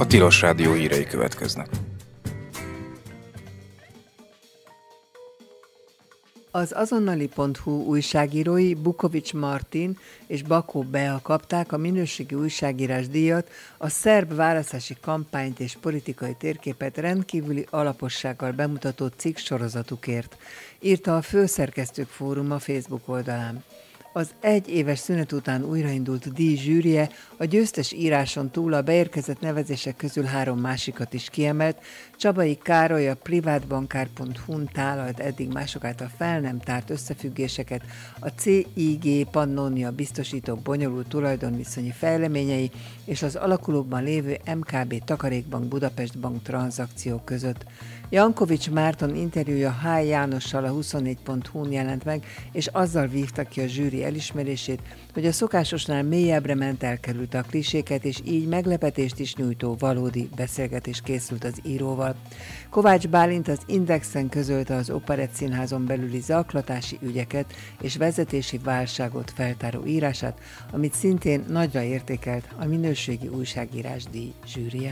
Tilos Rádió hírei következnek. Az azonnali.hu újságírói Bukovics Martin és Bakó Bea kapták a minőségi újságírás díjat a szerb választási kampányt és politikai térképet rendkívüli alapossággal bemutató cikk sorozatukért, írta a Főszerkesztők Fóruma Facebook oldalán. Az egy éves szünet után újraindult díj zsűrije a győztes íráson túl a beérkezett nevezések közül 3 másikat is kiemelt. Csabai Károly a privátbankár.hu-n tálalt eddig mások által fel nem tárt összefüggéseket, a CIG Pannonia biztosítók bonyolult tulajdonviszonyi fejleményei és az alakulóban lévő MKB Takarékbank Budapest Bank tranzakciók között. Jankovics Márton interjúja H. Jánossal a 24.hu-n jelent meg, és azzal vívta ki a zsűri elismerését, hogy a szokásosnál mélyebbre ment, elkerülte a kliséket, és így meglepetést is nyújtó valódi beszélgetés készült az íróval. Kovács Bálint az Indexen közölte az Operett Színházon belüli zaklatási ügyeket és vezetési válságot feltáró írását, amit szintén nagyra értékelt a minőségi újságírás díj zsűrije.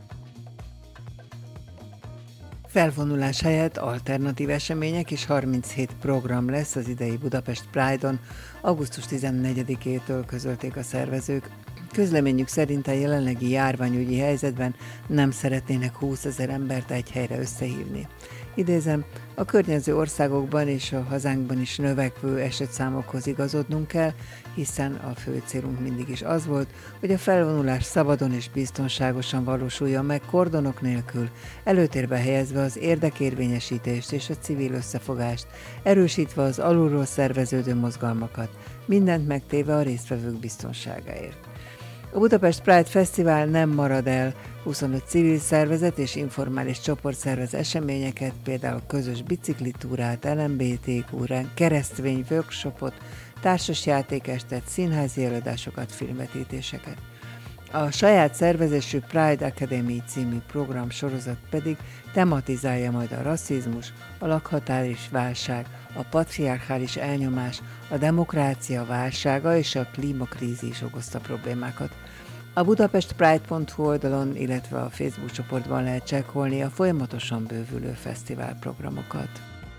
Felvonulás helyett alternatív események és 37 program lesz az idei Budapest Pride-on, augusztus 14-től közölték a szervezők. Közleményük szerint a jelenlegi járványügyi helyzetben nem szeretnének 20 000 embert egy helyre összehívni. Idézem, a környező országokban és a hazánkban is növekvő esetszámokhoz igazodnunk kell, hiszen a fő célunk mindig is az volt, hogy a felvonulás szabadon és biztonságosan valósuljon meg kordonok nélkül, előtérbe helyezve az érdekérvényesítést és a civil összefogást, erősítve az alulról szerveződő mozgalmakat, mindent megtéve a résztvevők biztonságáért. A Budapest Pride Fesztivál nem marad el, 25 civil szervezet és informális csoport szervez eseményeket, például közös biciklitúrát, LMBTQ, keresztvény workshopot, társasjátékestet, színházi előadásokat, filmvetítéseket. A saját szervezésű Pride Academy című program sorozat pedig tematizálja majd a rasszizmus, a lakhatáris válság, a patriarchális elnyomás, a demokrácia válsága és a klímakrízis okozta problémákat. A budapestpride.hu oldalon, illetve a Facebook csoportban lehet csekkolni a folyamatosan bővülő fesztiválprogramokat.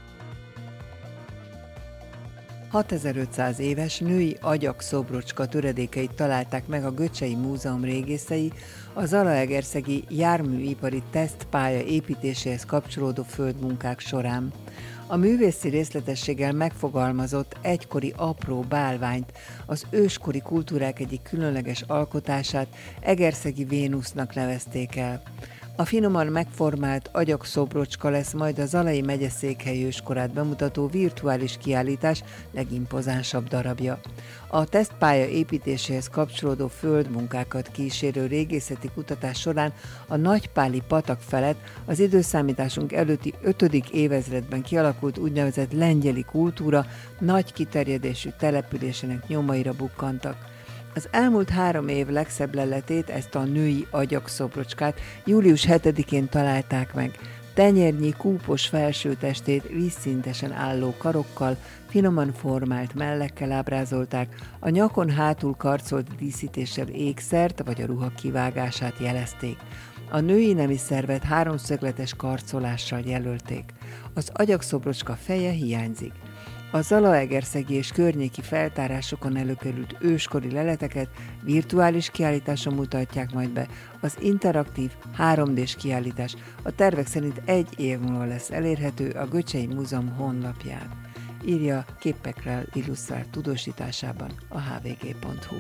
6500 éves női agyakszobrocska töredékeit találták meg a Göcsei Múzeum régészei a zalaegerszegi járműipari tesztpálya építéséhez kapcsolódó földmunkák során. A művészi részletességgel megfogalmazott egykori apró bálványt, az őskori kultúrák egyik különleges alkotását Egerszegi Vénusznak nevezték el. A finoman megformált agyakszobrocska lesz majd a Zalai megyeszékhely őskorát bemutató virtuális kiállítás legimpozánsabb darabja. A tesztpálya építéséhez kapcsolódó földmunkákat kísérő régészeti kutatás során a Nagypáli patak felett az időszámításunk előtti 5. évezredben kialakult úgynevezett lengyeli kultúra nagy kiterjedésű településének nyomaira bukkantak. Az elmúlt 3 év legszebb leletét, ezt a női agyakszobrocskát július 7-én találták meg. Tenyérnyi kúpos felsőtestét vízszintesen álló karokkal, finoman formált mellekkel ábrázolták, a nyakon hátul karcolt díszítéssel ékszert vagy a ruha kivágását jelezték. A női nemi szervet 3-szögletes karcolással jelölték. Az agyakszobrocska feje hiányzik. A zalaegerszegi és környéki feltárásokon előkerült őskori leleteket virtuális kiállításon mutatják majd be. Az interaktív 3D-s kiállítás a tervek szerint 1 év múlva lesz elérhető a Göcsei Múzeum honlapján, írja képekkel illusztrált tudósításában a hvg.hu.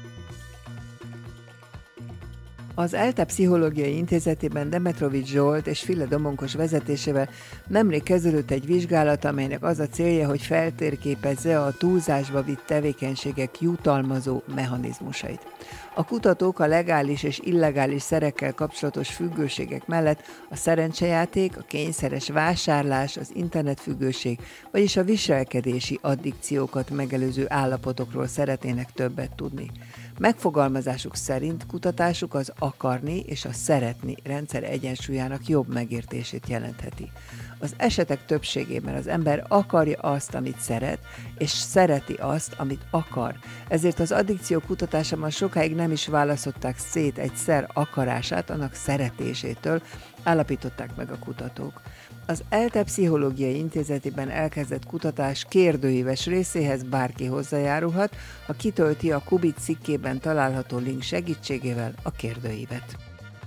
Az ELTE Pszichológiai Intézetében Demetrovics Zsolt és File Domonkos vezetésével nemrég kezdődött egy vizsgálat, amelynek az a célja, hogy feltérképezze a túlzásba vitt tevékenységek jutalmazó mechanizmusait. A kutatók a legális és illegális szerekkel kapcsolatos függőségek mellett a szerencsejáték, a kényszeres vásárlás, az internetfüggőség, vagyis a viselkedési addikciókat megelőző állapotokról szeretnének többet tudni. Megfogalmazásuk szerint kutatásuk az akarni és a szeretni rendszer egyensúlyának jobb megértését jelentheti. Az esetek többségében az ember akarja azt, amit szeret, és szereti azt, amit akar. Ezért az addikció kutatásában sokáig nem is választották szét egy szer akarását annak szeretésétől, állapították meg a kutatók. Az ELTE Pszichológiai Intézetében elkezdett kutatás kérdőíves részéhez bárki hozzájárulhat, ha kitölti a Kubit cikkében található link segítségével a kérdőívet.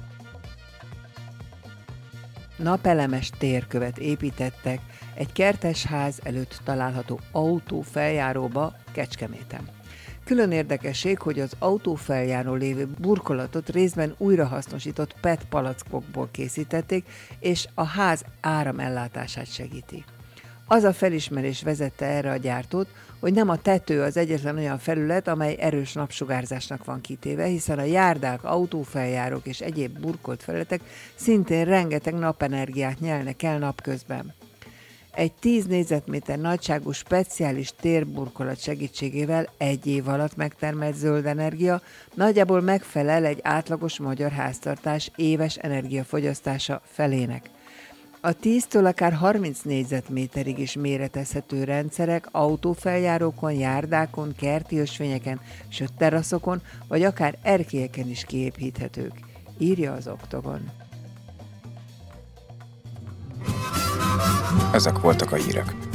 Napelemes térkövet építettek egy kertesház előtt található autófeljáróba Kecskeméten. Külön érdekesség, hogy az autófeljárón lévő burkolatot részben újrahasznosított PET palackokból készítették, és a ház áramellátását segíti. Az a felismerés vezette erre a gyártót, hogy nem a tető az egyetlen olyan felület, amely erős napsugárzásnak van kitéve, hiszen a járdák, autófeljárók és egyéb burkolt felületek szintén rengeteg napenergiát nyelnek el napközben. Egy 10 négyzetméter nagyságú speciális térburkolat segítségével 1 év alatt megtermelt zöld energia nagyjából megfelel egy átlagos magyar háztartás éves energiafogyasztása felének. A 10-től akár 30 négyzetméterig is méretezhető rendszerek autófeljárókon, járdákon, kerti ösvényeken, sőt teraszokon, vagy akár erkélyeken is kiépíthetők, írja az Oktogon. Ezek voltak a hírek.